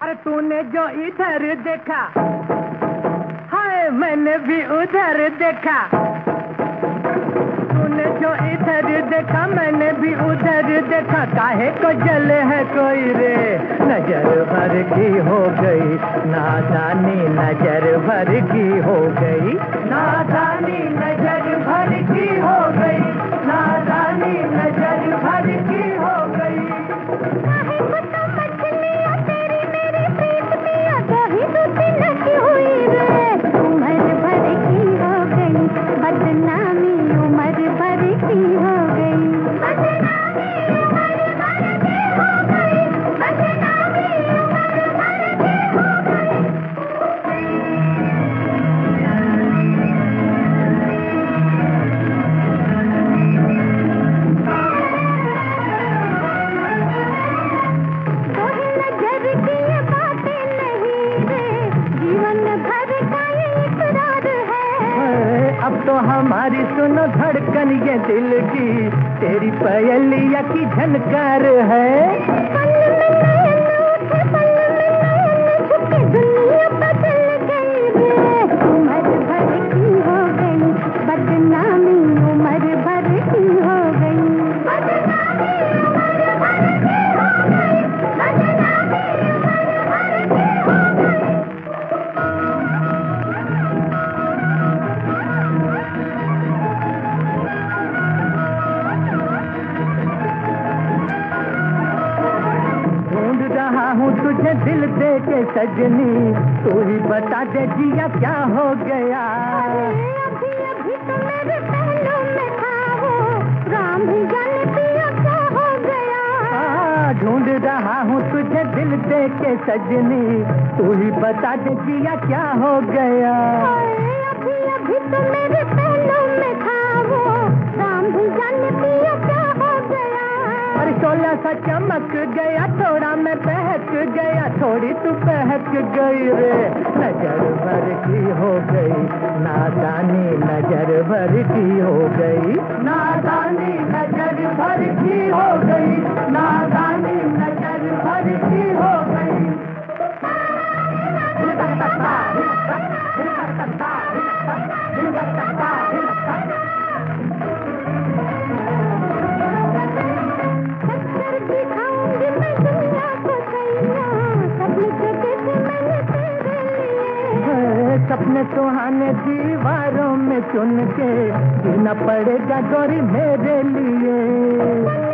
अरे तूने जो इधर देखा, हाय मैंने भी उधर देखा। तूने जो इधर देखा, मैंने भी उधर देखा। काहे को जले है कोई रे, नजर भर की हो गई नादानी, नजर भर की हो गई नादानी, नजर भर की हो गई नादानी, नजर भर की हो गई। काहे को तो मछलियाँ तेरी मेरी प्रीत पिया, कहीं दूसरी नची हुई रे। उम्र भर की हो गई बदनामी, उम्र भर की हो गई बदनामी, उम्र भर की हो गई बदनामी, उम्र भर की हो गई। तोहे नजर की ये बातें नहीं रे, जीवन भर का ये इकरार है। अब तो हमारी सुनो धड़कन ये दिल की, तेरी पयलिया की झनकार है। पल में नयन उठे, पल में नयन झुके, दुनिया बदल गई रे। उम्र भर की हो गई बदनामी, उम्र भर की हो गई बदनामी, उम्र भर की हो गई बदनामी, उम्र भर की हो गई। ढूंढ रहा हूँ तुझे दिल दे के सजनी, तू ही बता दे जिया क्या हो गया। अभी अभी तो मेरे पहलू में था वो, राम भी जाने पिया क्या हो गया। ढूंढ रहा हूँ तुझे दिल दे के सजनी, तू ही बता दे जिया क्या हो गया। अभी अभी तो मेरे पहलू में था वो, राम भी जाने पिया क्या हो गया। और शोला सा चमक गया, थोड़ा मैं बहक गया, थोड़ी तू बहक गई रे। नजर भर की हो गई नादानी, नजर भर की हो गई नादानी, नजर भर की हो गई नादानी, नजर भर की हो गई। टक्कर दिखाऊंगी मैं दुनिया को सैया, सपने देखे थे मैंने तेरे लिए। सपने सुहाने दीवारों में चुन के जीना पड़ेगा गोरी मेरे लिए।